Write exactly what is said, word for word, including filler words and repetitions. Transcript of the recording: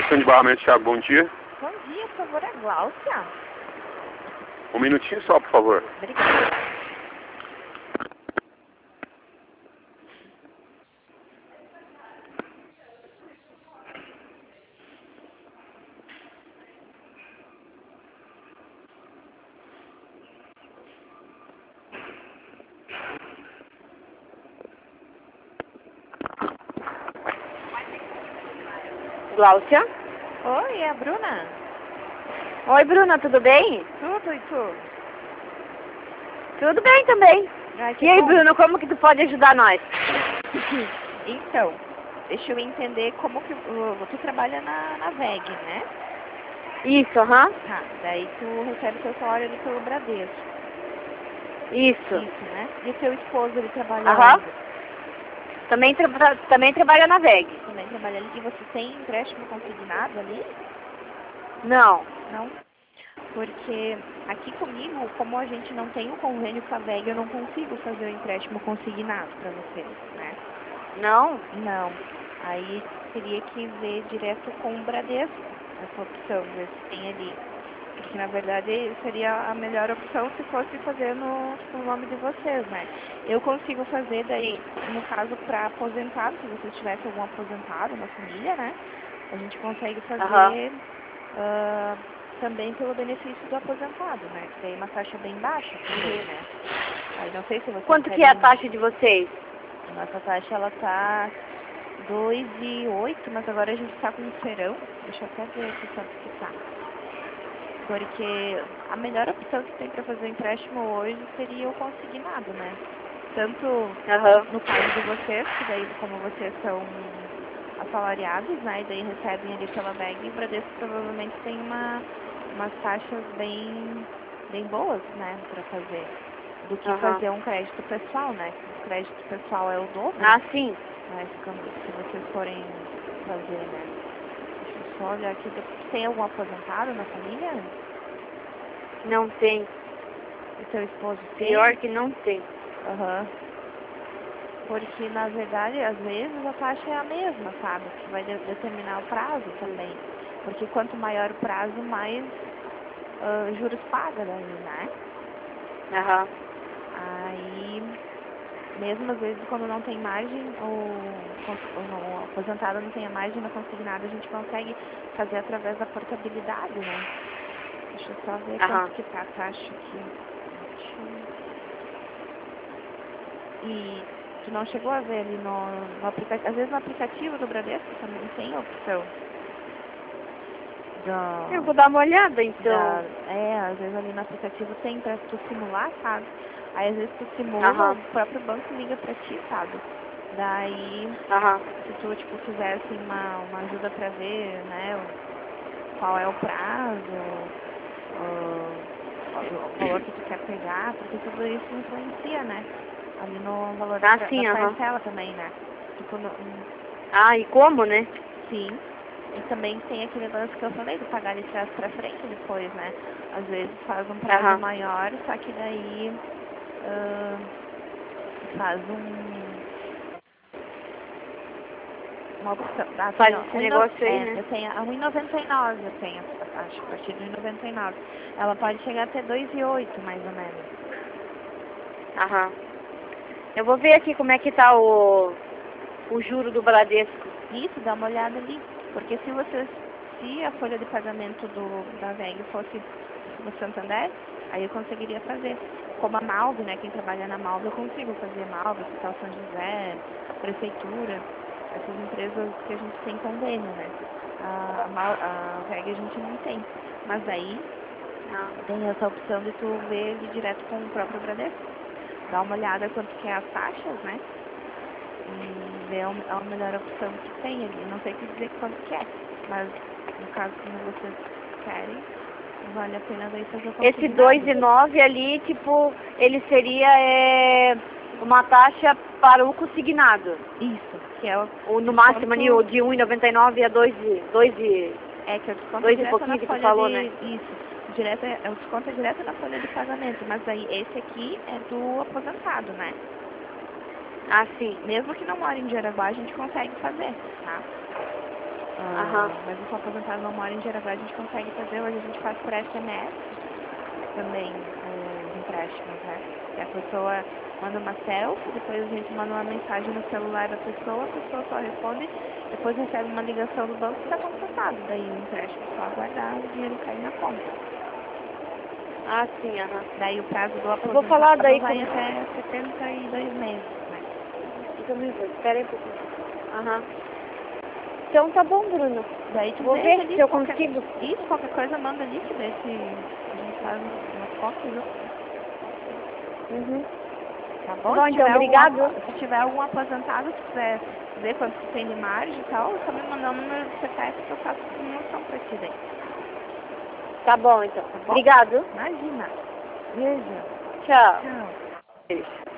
Estação de barramento, Thiago, bom dia. Bom dia, por favor, é Gláucia. Um minutinho só, por favor. Obrigada. Gláucia? Oi, é a Bruna? Oi, Bruna, tudo bem? Tudo, e tu? Tudo bem também. Ai, que E aí, bom. Bruno, como que tu pode ajudar nós? Então, deixa eu entender como que uh, tu trabalha na, na V E G, né? Isso, aham. Tá, daí tu recebe teu salário ali pelo Bradesco. Isso. Isso, né? E o teu esposo, ele trabalha Aham. onde? Também, tra também trabalha na V E G. Também trabalha ali. E você tem empréstimo consignado ali? Não. Não? Porque aqui comigo, como a gente não tem o convênio com a V E G, eu não consigo fazer o empréstimo consignado para vocês, né? Não? Não. Aí teria que ver direto com o Bradesco essa opção, ver se tem ali. Porque na verdade seria a melhor opção se fosse fazer no, no nome de vocês, né? Eu consigo fazer daí, no caso, para aposentado, se vocês tivessem algum aposentado na família, né? A gente consegue fazer Aham. ah, também pelo benefício do aposentado, né? Que daí é uma taxa bem baixa também, né? Aí não sei se vocês Quanto que querem... é a taxa de vocês? Nossa taxa, ela tá dois e oito, mas agora a gente tá com um feirão. Deixa eu até ver aqui quanto que tá. Porque a melhor opção que tem para fazer empréstimo hoje seria o consignado, né? Tanto Aham. no caso de vocês, que daí como vocês são assalariados, né? E daí recebem ali pela V E G, o Bradesco provavelmente tem uma, umas taxas bem, bem boas, né? Para fazer. Do que Aham. fazer um crédito pessoal, né? O crédito pessoal é o dobro. Ah, sim. Mas quando, se vocês forem fazer, né? Deixa eu só olhar aqui. Tem algum aposentado na família? Não tem. O seu esposo tem? Pior que não tem. Aham. Porque, na verdade, às vezes a taxa é a mesma, sabe? Que vai de determinar o prazo também. Porque quanto maior o prazo, mais uh, juros paga daí, né? Aham. Aí, mesmo às vezes quando não tem margem, o, o, o aposentado não tem a margem na consignada, a gente consegue fazer através da portabilidade, né? Deixa eu só ver Aham. quanto que tá a taxa aqui. E tu não chegou a ver ali no, no aplicativo, às vezes no aplicativo do Bradesco também tem a opção. Da, Eu vou dar uma olhada, então. da, é, às vezes ali no aplicativo tem pra tu simular, sabe? Aí às vezes tu simula, Aham. o próprio banco liga pra ti, sabe? Daí, Aham. se tu, tipo, quiser, assim, uma, uma ajuda pra ver, né, o- qual é o prazo, o, o valor que tu quer pegar, porque tudo isso influencia, né? Ali no valor da, Ah, da sim, aham. parcela também, né? Tipo, no, hum, Ah, e como, né? sim. E também tem aquele lance que eu falei, de pagar de trás pra frente depois, né? Às vezes faz um prazo Aham. maior, só que daí ah, faz um... Uma opção. Ah, Faz tem, esse um e no- negócio aí, é, né? eu tenho a um e noventa e nove, eu tenho a taxa, a partir de um e noventa e nove. Ela pode chegar até dois e oito, mais ou menos. Aham. Eu vou ver aqui como é que tá o, o juro do Bradesco. Isso, dá uma olhada ali. Porque se você, se a folha de pagamento do, da V E G fosse no Santander, aí eu conseguiria fazer. Como a Malve, né? Quem trabalha na Malve, eu consigo fazer Malve, Hospital São José, Prefeitura, essas empresas que a gente tem convênio, né? A, a, Mal, a V E G a gente não tem. Mas aí Não. tem essa opção de tu ver ele direto com o próprio Bradesco. Dá uma olhada quanto que é as taxas, né? E ver a a melhor opção que tem ali. Não sei te dizer quanto que é, mas no caso, como vocês querem, vale a pena daí fazer o Esse consignado. dois e nove ali, tipo, ele seria é, uma taxa para o consignado. Isso, que é o Ou no desconto- máximo ali, o de um e noventa e nove a dois e... dois e... É, que é o desconto dois e direto pouquinho na que tu folha falou, de... né? Isso, direto, é é o desconto é direto na folha de pagamento, mas aí esse aqui é do aposentado, né? Ah, sim. Mesmo que não mora em Jaraguá, a gente consegue fazer, tá? Ah, Aham. mas se o aposentado não mora em Jaraguá, a gente consegue fazer, hoje a gente faz por S M S também os empréstimos, né? E a pessoa manda uma selfie, depois a gente manda uma mensagem no celular da pessoa, a pessoa só responde, depois recebe uma ligação do banco e está contratado. Daí o empréstimo é só aguardar o dinheiro cair na conta. Ah, sim, aham. Daí o prazo do aposentado vou falar daí vai com- até setenta e dois meses, né? Fica me vendo. Espera aí um pouquinho. Aham. Então tá bom, Bruno. Daí tu Vou veja ver ali se eu qualquer- consigo. Isso, qualquer coisa manda ali, que daí se a gente faz uma cópia, viu? Uhum. Tá bom? Bom, Se então, tiver obrigado. Algum, se tiver algum aposentado, se quiser ver quanto que tem de margem e tal, só me mandar o número do C P F que eu faço simulação pra ti daí. Tá bom, então. Tá bom? Obrigado. Imagina. Beijo. Tchau. Tchau. Beijo.